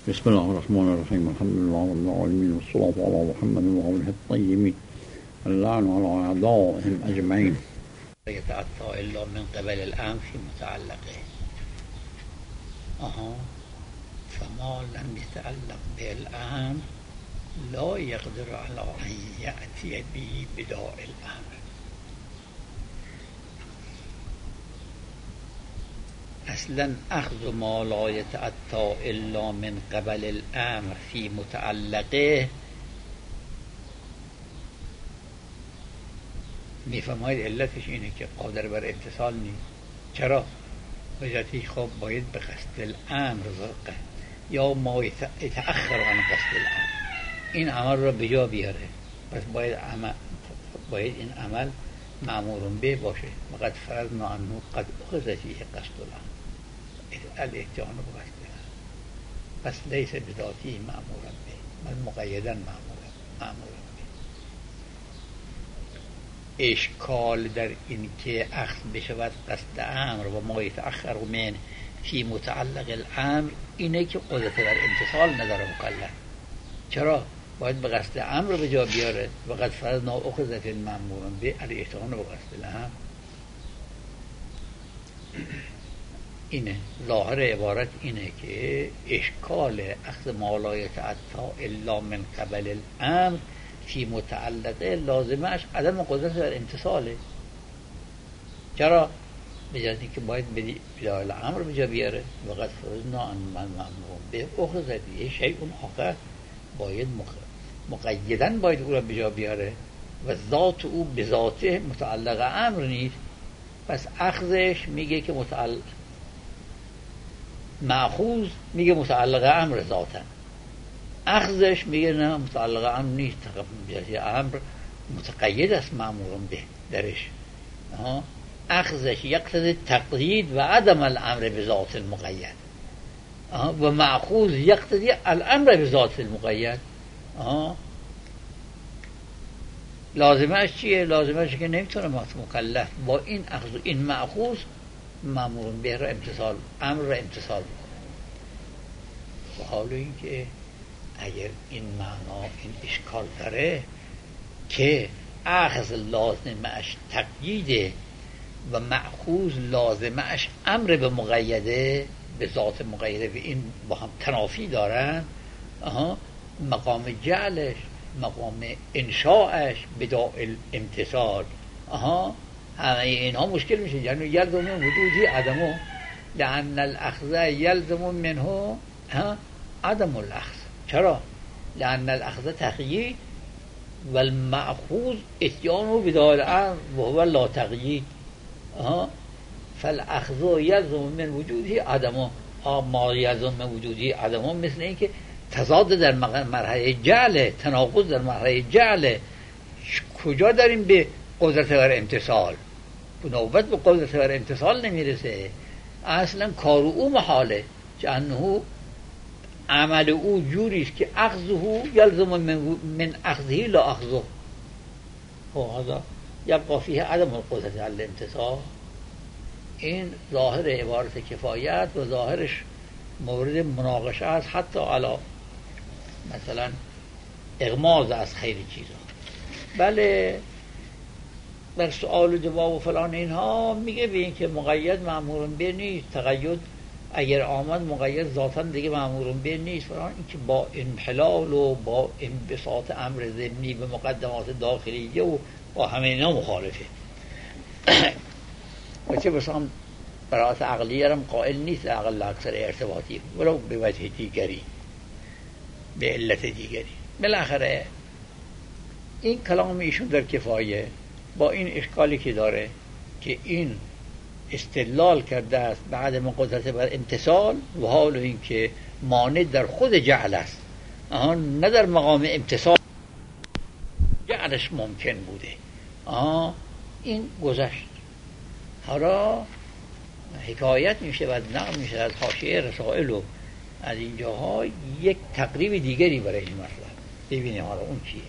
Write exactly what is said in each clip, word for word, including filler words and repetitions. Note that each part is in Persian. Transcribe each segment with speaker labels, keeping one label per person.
Speaker 1: بسم الله الرحمن الرحيم الحمد لله رب العالمين والصلاة على محمد وآله الطيبين اللعن على أعدائهم أجمعين.
Speaker 2: يتعطى إلا من قبل الأمر في متعلقه. أها فما لم يتعلق بالأمر لا يقدر على أن يأتي به بداء الأمر. اصلا اخذ ما لا يتعطى الا من قبل الامر فی متعلقه میفهمید علتش اینه که قادر بر اتصال نیست. چرا؟ وجهتی خب باید به قصد الامر واقع یا ما يتأخر عن قصد الامر این عمل را به جا بیاره. پس باید عمل باید این عمل مأمور به باشه. وقد فرضنا انه قد اخذ فیه قصد الامر الاتیان بقصد الامر پس لیس بذاتی مأمورا به بل مقیدا مأمورا به. اشکال در این که اخذ بشود قصد امر و ما يتأخر من فی متعلق الامر اینه که قدرت بر امتثال نداره مکلف. چرا؟ باید به قصد امر به جا بیاره. وقد فرضنا اخذ فی مأمورا به الاتیان بقصد الامر. اینه ظاهر عبارت اینه که اشکال اخذ ما لا يتعطى الا من قبل الامر فی متعلقه لازمش عدم قدرت بر امتثاله. چرا؟ به جهت اینکه باید بداء الامر به جا بیاره. وقد فرضنا ان من مأمور به اخذ به شیء آخر باید مقیدا باید او را به جا بیاره و ذات او به ذاته متعلق امر نیست. پس اخذش میگه که متعلق مأخوذ میگه متعلق امر ذاتا، اخذش میگه نه متعلق امر نیست. امر متقید است مأمور به درش. اخذش یقتضی تقیید و عدم الامر به ذات المقید و مأخوذ یقتضی الامر به ذات المقید. لازمش چیه؟ لازمش که نمیتونه مکلف با این اخذ این مأخوذ مأمور به را امتصال امر را امتصال بکنه. و حالا این که اگر این معنا این اشکال داره که اخذ لازمش تقییده و مأخوذ لازمش امر به مقیده به ذات مقیده و این با هم تنافی دارن، آها مقام جعلش مقام انشاءش بداء الامتصال آها همه اینها مشکل میشه. یعنی یلزم وجودی عدمه لأن الاخذ یلزم منه عدم الاخذ. چرا؟ لأن الاخذ تقیید و المأخوذ اتیانه بداء الامر و هو لا تقیید. فالاخذ یلزم من وجودی عدمه. ما یلزم من وجودی عدمه مثل این که تضاد در مرحله جعل، تناقض در مرحله جعل. کجا داریم به قدرت بر امتصال؟ نوبت به قدرت بر امتصال نمیرسه. اصلا کار او محاله چنه عمل او جوریست که اخذه یلزم من, من اخذه لا اخذه هذا یبقى فیه عدم القدرت علی الامتصال. این ظاهر عبارت کفایت و ظاهرش مورد مناقشه است حتی علی مثلا اغماض از خیلی چیزا. بله بر سؤال و جواب و فلان اینها میگه به این که مقید مأمور به نیست. تقید اگر آمد مقید ذاتاً دیگه مأمور به نیست فلان. این که با انحلال و با انبساط امر ضمنی به مقدمات داخلیه و با همه اینا مخالفه. و چه بسام برات عقلیه هم قائل نیست عقل اکثر ارتباطی ولو به وجه دیگری به علت دیگری. بالاخره این کلام ایشون در کفایه با این اشکالی که داره که این استدلال کرده است به عدم قدرت بر امتصال و حال این که مانع در خود جعل است آها نه در مقام امتصال جعلش ممکن بوده. آها این گذشت. حالا حکایت میشه و نقل میشه از حاشیه رسائل و از اینجاها یک تقریب دیگری برای این مطلب. ببینیم حالا اون چیه.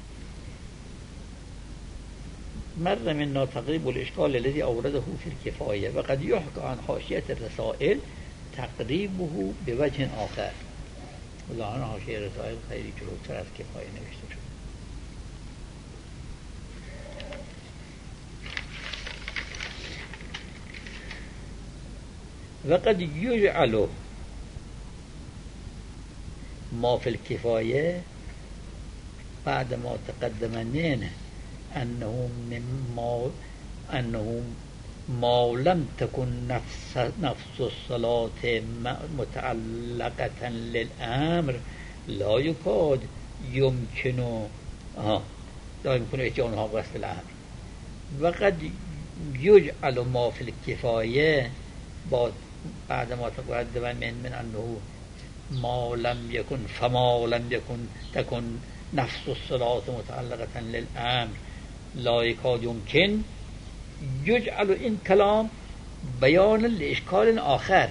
Speaker 2: مر منا تقریب الاشکال الذي اورده فی الکفایه و قد یحکی عن حاشیه الرسائل تقریبه بوجه آخر. ظاهرا حاشیه رسائل خیلی جلوتر از کفایه نوشته شد. وقد یجعل ما فی الکفایه بعد ما تقدم منه انه مما انه ما لم تكن نفس نفس الصلاة متعلقة للأمر لا يكاد يمكن آه لا يمكن إتيانها بغسل الأمر. وقد يجعل ما في الكفاية بعد ما تقدم من من أنه ما لم يكن فما لم يكن تكن نفس الصلاة متعلقة للأمر لا يكاد يمكن يجعل إن كلام بيانا لإشكال آخر،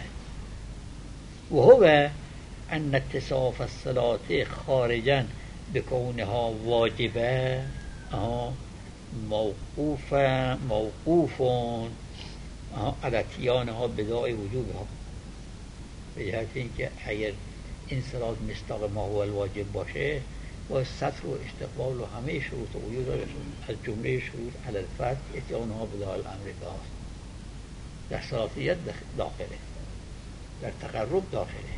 Speaker 2: وهو أن اتصاف الصلاة خارجا بكونها واجبة موقوفا موقوف على اتيانها بداعي وجوبها، به جهت اینکه اگر این صلاة مصداق ما هو الواجب باشه و سطر و استقبال و همه شروط و قیود از جمله شروط علی الفرد اتیانها بداعی الامر هاست. در صلاتیت داخله، در تقرب داخله.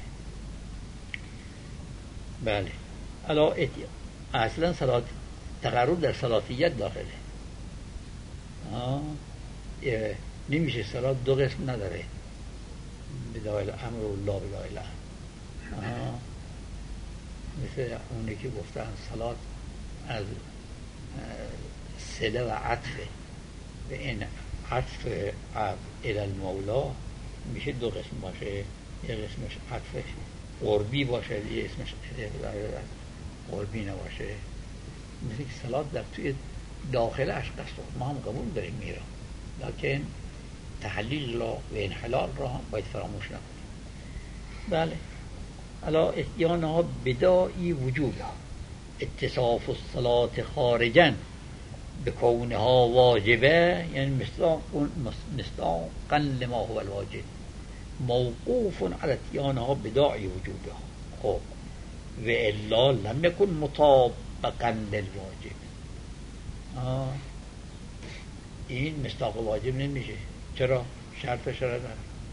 Speaker 2: بله الا اصلا صلات تقرب در صلاتیت داخله. آه. نمیشه صلات دو قسم نداره، بداعی الامر و لا بداعی الامر. مثل اونی که گفتن صلات از صله و عطفه و این عطف الی المولا میشه دو قسم باشه، یه قسمش عطفش قربی باشه، یه اسمش قربی نباشه. مثل که صلات در توی داخل عشق است، ما هم قبول داریم میرا، لکن تحلیل را و انحلال را باید فراموش نکنیم. بله علا اتیانها بداعی وجوبها اتصاف الصلاة خارجا بکونها واجبه، یعنی مصداقا لما هو الواجب موقوف على اتیانها بداعی وجوبها. خب و الا لم يكن مطابقا للواجب. آه. این مصداق واجب نمیشه. چرا؟ شرط شرط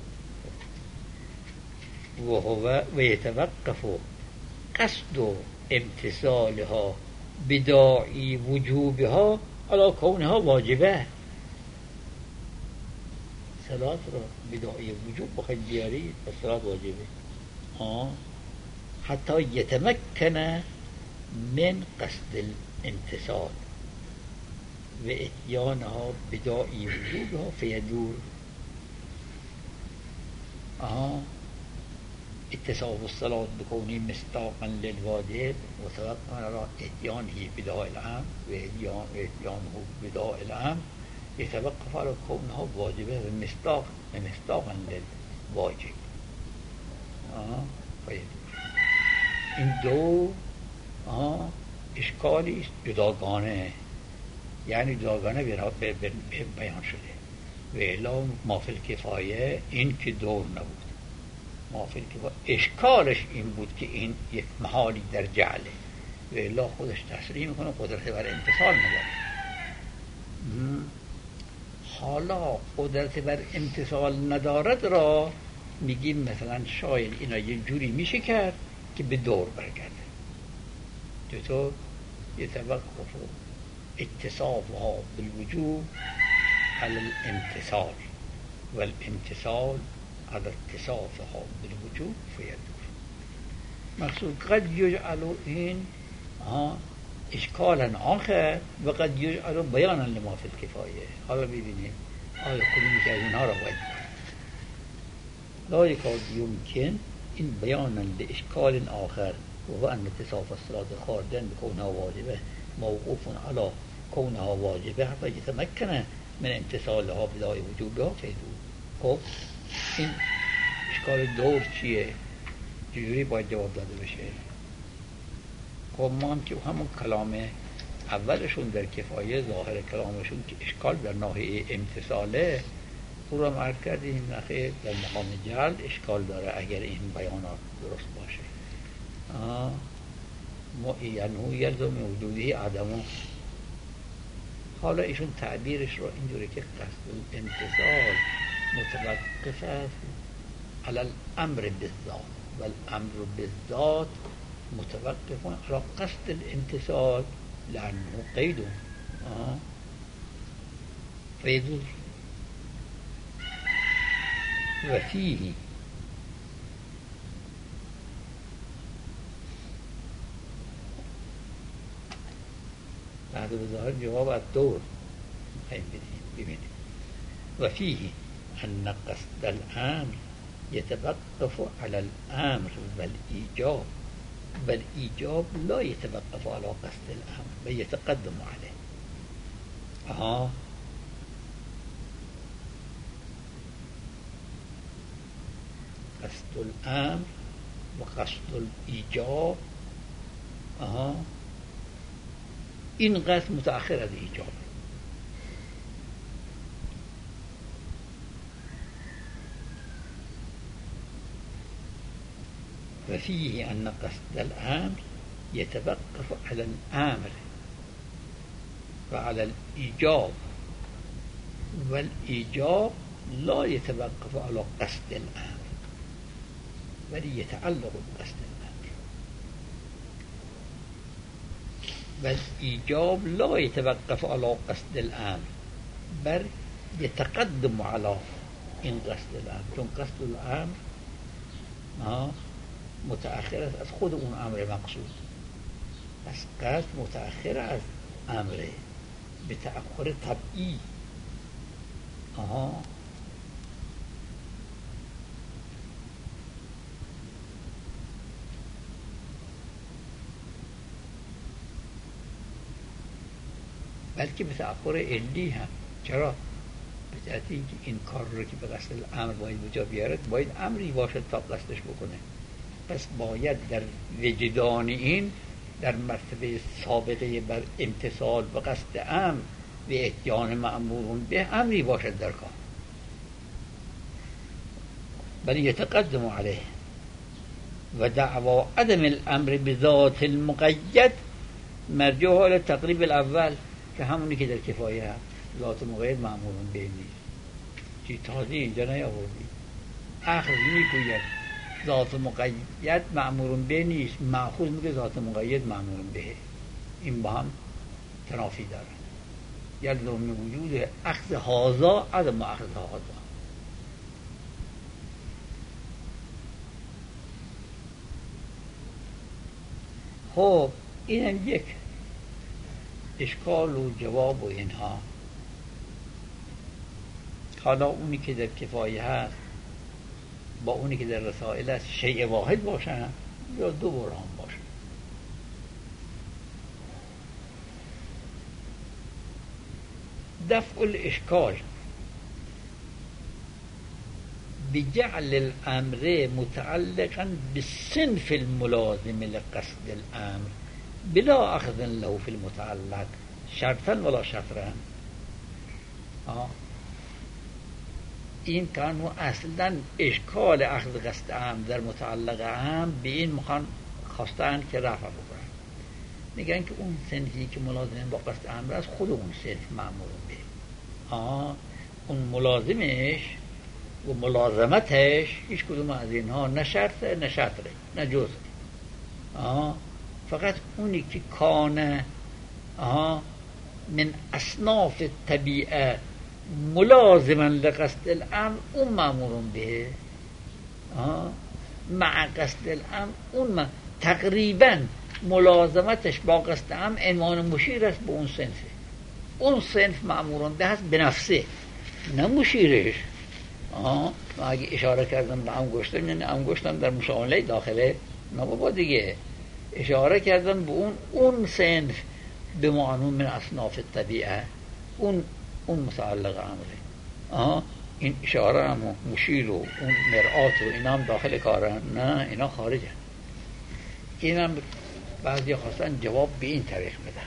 Speaker 2: وهو ويتوقف قصد امتثالها بداعي وجوبها على كونها واجبه. صلاة را بداعي وجوب بخير بیاری الصلاة واجبه آه. حتى يتمكن من قصد الامتثال واتيانها بداعي وجوبها فيدور آه. اتصاف الصلاة بكونه مصداقا للواجب وتوقفا على اتيانه بداعي الامر واتيانه بداعي الامر يتوقف على كونها واجبه ومصداق مصداقا للواجب. آه. این دو آه. اشکالی است جداگانه، یعنی جداگانه بیان شده. و الا ما فی الکفایه این که دور نبود. ما فی الکفایه اشکالش این بود که این یک محالی در جعله و الا خودش تصریح میکنه قدرت بر امتثال نداره. حالا قدرت بر امتثال ندارد را میگیم مثلا شاید اینا یه جوری میشه کرد که به دور برگرده. چطور؟ يتوقف اتصافها بالوجوب على الامتثال والامتثال على اتصافها بالوجوب فيدور. مقصود قد يجعل این اشکالا آخر و قد یجعل بیانا لما فی الکفایه. حالا ببینیم آیا کدومی که از اینها را باید کنیم. لا یکاد یمکن این بیانا لاشکال آخر و ان اتصاف الصلاة خارجا بكونها واجبه موقوف على كونها واجبه حتى يتمكن من امتثالها بداعي وجوبها فيدور. خب این اشکال دور چیه؟ چجوری باید جواب داده بشه؟ خب ما هم که همون کلام اولشون در کفایه ظاهر کلامشون که اشکال در ناحیه امتثاله او را مرد کردیم، نخیر در مقام جلد اشکال داره اگر این بیانات درست باشه. یعنی یلزم وجودی عدمه. حالا ایشون تعبیرش رو اینجوری که قصد الامتصال متوقف است علی الامر بالذات و الامر بالذات متوقف على قصد الامتصال لانه قید فیدور و فیه بعد بظاهر جواب الدور ببینید و فیه ان قصد الامر يتوقف على الامر والايجاب والايجاب لا يتوقف على قصد الامر ويتقدم عليه. آه. قصد الامر وقصد الايجاب آه. این قصد متأخر از ایجاب. وفيه أن قصد الأمر يتوقف على الأمر وعلى الإيجاب والإيجاب لا يتوقف على قصد الأمر بل يتعلق بقصد الأمر والإيجاب لا يتوقف على قصد الأمر بل يتقدم على إن قصد الأمر چون قصد الأمر آه متأخر است از خود اون امر مقصود. پس قصد متأخر از امره به تأخر طبعی. آها بلکه به تأخر علی هم. چرا؟ به جهت اینکه این کار رو که به قصد الامر باید بجا بیارد باید امری باشد تا قصدش بکنه. پس باید در وجدان این در مرتبه سابقه بر امتصال و قصد امر و اتیان مأمورون به امری باشد در کار بل یتقدم علیه و دعوا عدم الامر بذات المقید مرجع حال تقریب الاول که همونی که در کفایه هست. ذات مقید مأمورون به نیست. چی تازه اینجا نیاوردی. اخذ میگوید ذات مقید مأمورون به نیست، مأخوذ میگه ذات مقید مأمورون به. این با هم تنافی دارن. یلزم وجود اخذ هذا عدم اخذ هذا. خب اینم یک اشکال و جواب و اینها. حالا اونی که در کفایه هست با اونی که در رسائل است شیء واحد باشن یا دو برهان باشن. دفع الاشکال بجعل الامر متعلقا بالصنف الملازم لقصد الامر بلا اخذ له في المتعلق شرطا ولا شطرا. آه این کانو اصلا اشکال اخذ قصد امر در متعلق هم به این مخان خواستن که رفع بکنن. میگن که اون صنفی که ملازم با قصد امر است خود اون صنف مأمور به. آه اون ملازمش و ملازمتش هیچ کدوم از اینها نه شرطه نه شطره نه جزء. آه فقط اونی که کانه آه من اصناف طبیعه ملازما لقصد الامر اون مأمورون به. مع قصد الامر اون ما تقریبا ملازمتش با قصد امر عنوان مشیر است به اون صنف. اون صنف مأمورون به هست به نفسه نه مشیرش. آه اگه اشاره کردم به انگشتم یعنی انگشتم در مشاهله داخله نه بابا دیگه. اشاره کردم به اون اون صنف به معنون من اصناف طبیعه اون اون متعلق امره. آها این اشاره هم مشیر و اون مرآت و اینا هم داخل کارن نه اینا خارجن. این هم بعضی خواستن جواب به این طریق بدن.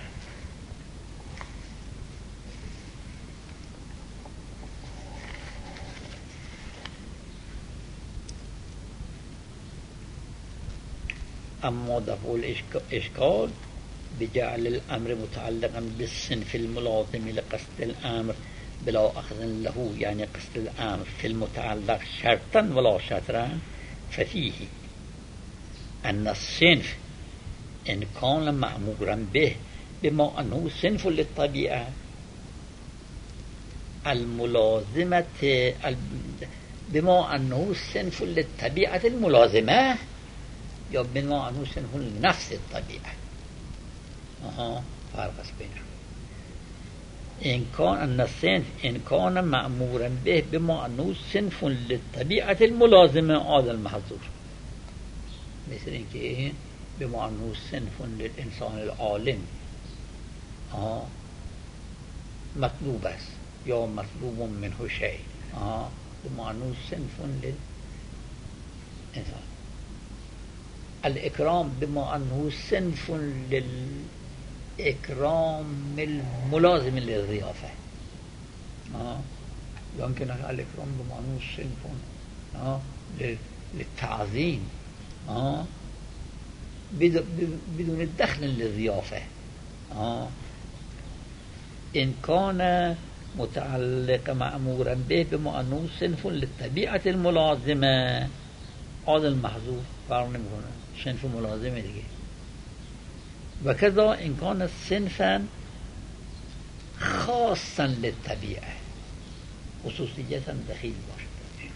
Speaker 2: اما دفع الاشکال بجعل الامر متعلقا بالصنف الملازم لقصد الامر بلا اخذ له، يعني قصد الامر في المتعلق شرطا ولا شطرا، ففيه ان الصنف ان كان مأمورا به بما انه صنف للطبيعه الملازمه بما انه صنف للطبيعه الملازمه، یا بما انه صنف لنفس الطبيعه. آها فرق است بینهم. إن كان أن الصنف إن كان مأمورا به بما أنه صنف للطبيعة الملازمة هذا المحظور، مثل اینکه بما أنه صنف للإنسان العالم آه مطلوب است یا مطلوب منه شيء، آه بما أنه صنف للإنسان. الإكرام بما أنه صنف لل إكرام الملازم للضيافة، آه. يمكن الإكرام بمعنى صنف آه. للتعظيم آه. بدون الدخل للضيافة آه. إن كان متعلق مأمورا به بمعنى صنف للطبيعة الملازمة هذا المحذوف فرق نمیکنه، صنف ملازمه دیگه. و کذا این کان صنفا خاصا للطبیعه، خصوصیت هم دخیل باشه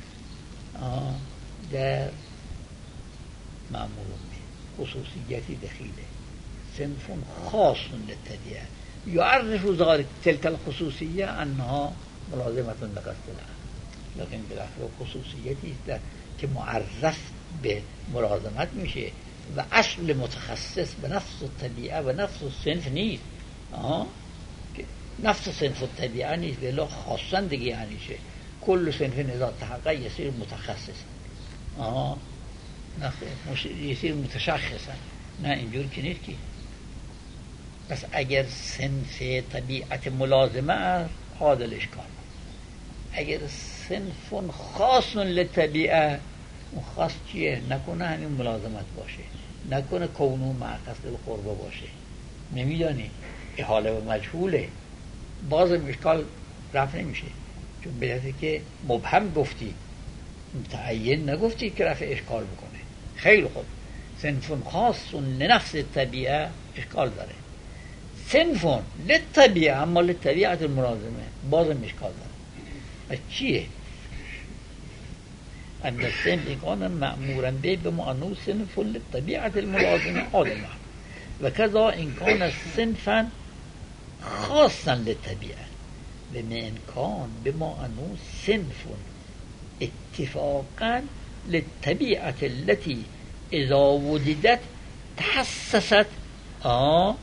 Speaker 2: در معمول به خصوصیتی دخیله، صنف خاص للطبیعه یعرف ذلك تلك الخصوصیه انها ملازمه لقصد الامر، لكن بالاخره خصوصیتی است که معرف به ملازمت میشه و اصل متخصص به نفس الطبیعه و نفس الصنف نیست. آه نفس صنف الطبیعه نیست، ولی خاصا دیگه یعنی چه؟ کل صنف اذا تحقق يصير متخصص، آه نه يصير متشخصا، نه اینجور که نیست که. پس اگر صنف طبیعت ملازمه است هذا الاشکال، اگر صنف خاص للطبیعه، اون خاص چیه؟ نکنه همین ملازمت باشه، نکنه کونو مع قصد القربه باشه، نمیدانی احاله و مجهوله، باز اشکال رفع نمیشه، چون بهته که مبهم گفتی، متعین نگفتی که رفع اشکال بکنه. خیلی خوب، صنف خاص لنفس الطبیعه اشکال داره، صنف للطبیعه اما للطبیعه الملازمه بازم اشکال داره. چیه؟ أن الصنف كان مأمورا به بمعنى صنف للطبيعة الملازمة هذا المعنى. وكذا إن كان صنفا خاصا للطبيعة بما إن كان بمعنى صنف اتفاقا للطبيعة التي إذا وجدت تحسست آه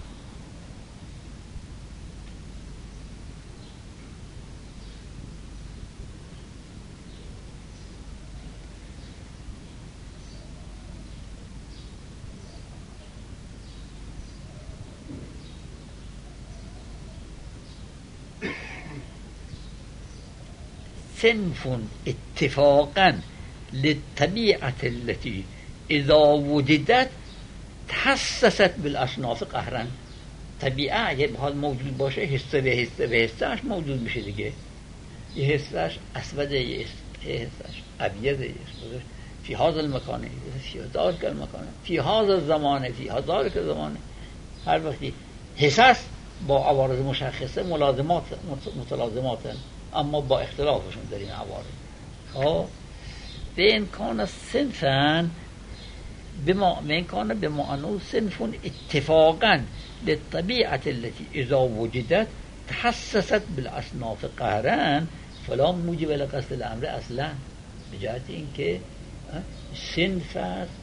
Speaker 2: صنف اتفاقا للطبيعة التي إذا وجدت تحسست بالأصناف قهرا. طبیعه اگه بخواد موجود باشه حسه به حسه به حسهش موجود میشه دیگه. یه حسهش اسوده، یه حسهش ابیضه، یه حسهش فی هذا المکانه، فی ذاک المکانه، فی هذا الزمانه، فی ذاک الزمانه. هر وقتی حساس با عوارض مشخصه ملازمات متلازماتن، اما با اختلافشون در این عوارض. خب بین کان صنفا بما من کان بمعنى صنف اتفاقا للطبيعة التي اذا وجدت تحسست بالاصناف قهرا فلا موجب لقصد الامر اصلا، به جهت اینکه صنف است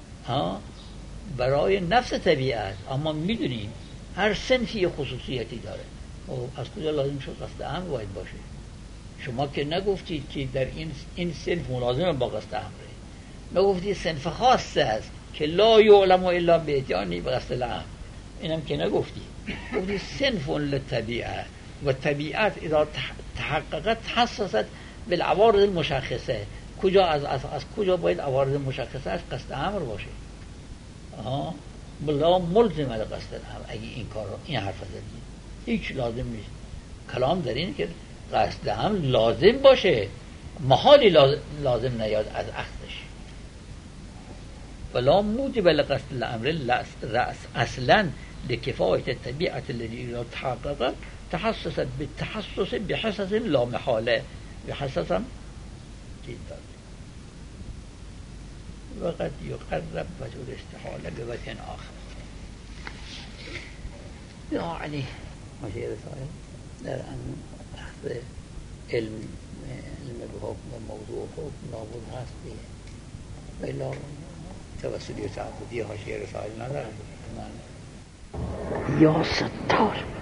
Speaker 2: برای نفس طبیعت، اما میدونیم هر صنفی خصوصیتی داره. و از کجا لازم شد قصد امر باید باشه؟ شما که نگفتید که در این این صنف ملازم با قصد امره، نگفتید صنف خاص است که لا یعلم الا باتیانی به قصد الامر، اینم که نگفتید. گفتید صنف للطبیعه و طبیعت اذا تحققت تحسست بالعوارض المشخصه. کجا از, از از کجا باید عوارض مشخصه از قصد امر باشه؟ آه بلا ملزم القصد الامر. اگه این کار رو این حرف زدی هیچ لازم نیست. کلام در اینه که قصد هم لازم باشه، محالی لازم, لازم نیاد از اخذش. ولا موجب لقصد الامر رأس اصلا لکفایت طبیعت الذی تحقق تحسست بالتحسس بحسس لا محاله بحسس هم جدا وقد يقرب وجه الاستحاله بوجه آخر. يعني ماشي رسائل در ان اخذ علم علم بحکم و موضوع حکم لابد هست دیگه، ولی توسلی و تعبدی حاشیه رسائل ندارد. یا ستار